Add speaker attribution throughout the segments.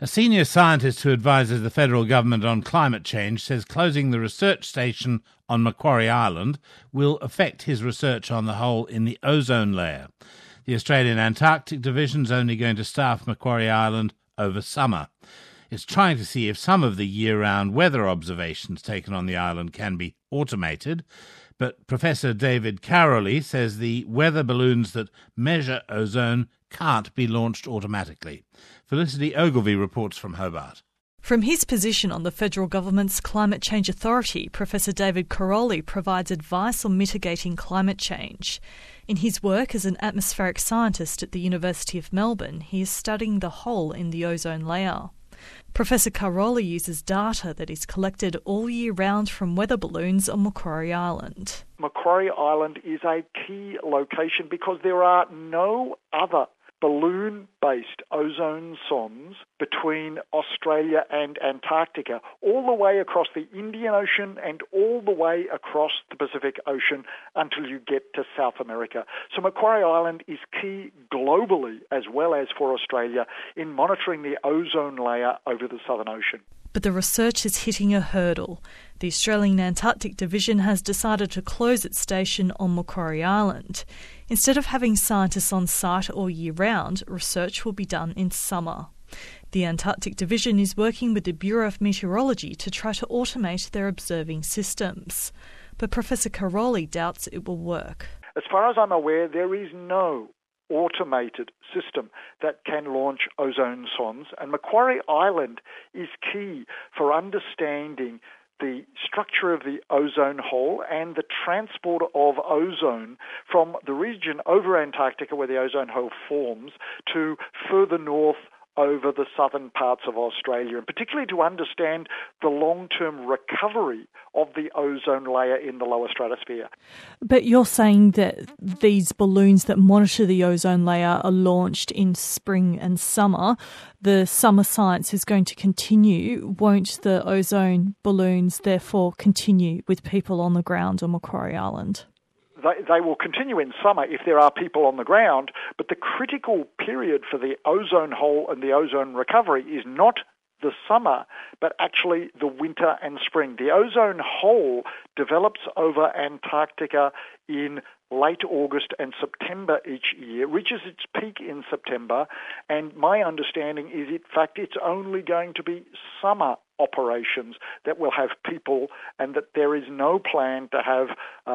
Speaker 1: A senior scientist who advises the federal government on climate change says closing the research station on Macquarie Island will affect his research on the hole in the ozone layer. The Australian Antarctic Division is only going to staff Macquarie Island over summer. It's trying to see if some of the year-round weather observations taken on the island can be automated, but Professor David Karoly says the weather balloons that measure ozone can't be launched automatically. Felicity Ogilvie reports from Hobart.
Speaker 2: From his position on the federal government's Climate Change Authority, Professor David Karoly provides advice on mitigating climate change. In his work as an atmospheric scientist at the University of Melbourne, he is studying the hole in the ozone layer. Professor Karoly uses data that is collected all year round from weather balloons on Macquarie Island.
Speaker 3: Macquarie Island is a key location because there are no other balloon-based ozone sondes between Australia and Antarctica, all the way across the Indian Ocean and all the way across the Pacific Ocean until you get to South America. So Macquarie Island is key globally as well as for Australia in monitoring the ozone layer over the Southern Ocean.
Speaker 2: But the research is hitting a hurdle. The Australian Antarctic Division has decided to close its station on Macquarie Island. Instead of having scientists on site all year round, research will be done in summer. The Antarctic Division is working with the Bureau of Meteorology to try to automate their observing systems. But Professor Karoly doubts it will work.
Speaker 3: As far as I'm aware, there is no automated system that can launch ozone sondes, and Macquarie Island is key for understanding the structure of the ozone hole and the transport of ozone from the region over Antarctica where the ozone hole forms to further north over the southern parts of Australia, and particularly to understand the long-term recovery of the ozone layer in the lower stratosphere.
Speaker 2: But you're saying that these balloons that monitor the ozone layer are launched in spring and summer. The summer science is going to continue. Won't the ozone balloons therefore continue with people on the ground on Macquarie Island?
Speaker 3: They will continue in summer if there are people on the ground, but the critical period for the ozone hole and the ozone recovery is not the summer, but actually the winter and spring. The ozone hole develops over Antarctica in late August and September each year, reaches its peak in September, and my understanding is, in fact, it's only going to be summer operations that will have people, and that there is no plan to have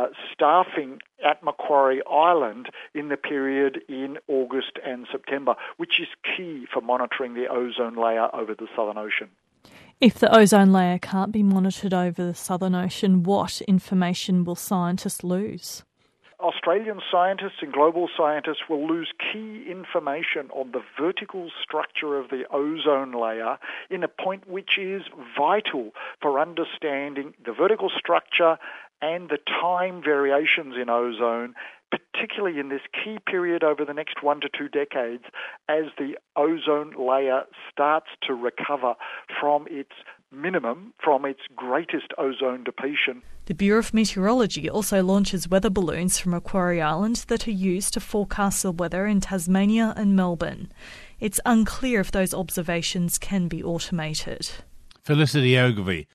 Speaker 3: staffing at Macquarie Island in the period in August and September, which is key for monitoring the ozone layer over the Southern Ocean.
Speaker 2: If the ozone layer can't be monitored over the Southern Ocean, what information will scientists lose?
Speaker 3: Australian scientists and global scientists will lose key information on the vertical structure of the ozone layer in a point which is vital for understanding the vertical structure and the time variations in ozone, particularly in this key period over the next 1 to 2 decades as the ozone layer starts to recover from its minimum, from its greatest ozone depletion.
Speaker 2: The Bureau of Meteorology also launches weather balloons from Macquarie Island that are used to forecast the weather in Tasmania and Melbourne. It's unclear if those observations can be automated.
Speaker 1: Felicity Ogilvie.